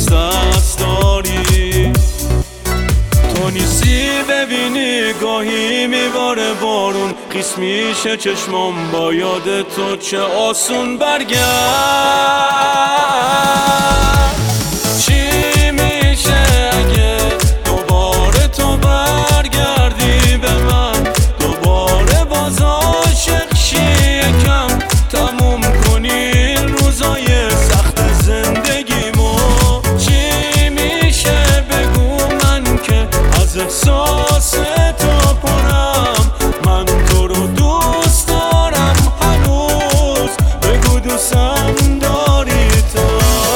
دوست داری. تو نیستی ببینی گاهی میباره بارون، خیس میشه چشمام با یاد تو چه آسون برگرد. چی میشه اگه دوباره تو برگردی به من، دوباره باز عاشق شی، یکم تموم کنی روزای سخت زندگیمو. چی میشه بگو من که از احساس تو پرم، من تو رو دوست دارم هنوز، بگو دوستم داری تو.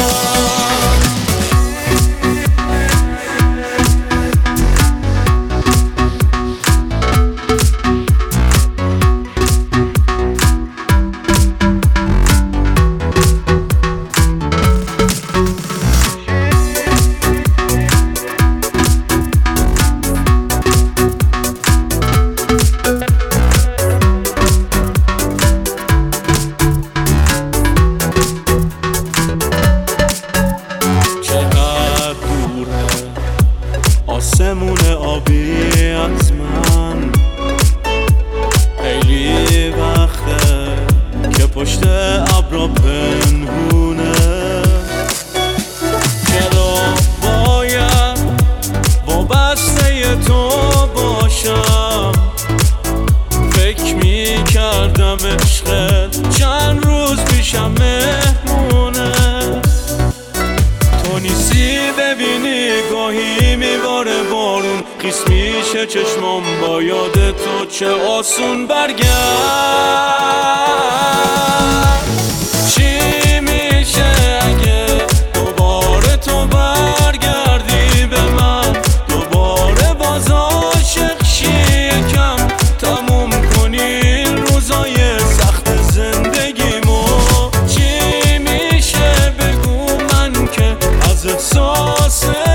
آسمون آبی از من، خیلی وقته که پشت ابرا پنهونه. چرا باید وابسته تو باشم؟ فکر میکردم عشقت چند روز پیشم مهمونه. تو نیستی ببینی گاهی میباره بارون، خیس میشه چشمام با یاد تو چه آسون برگرد. چی میشه اگه دوباره تو برگردی به من، دوباره باز عاشق شی، یکم تموم کنی روزای سخت زندگیمو. چی میشه بگو من که از احساس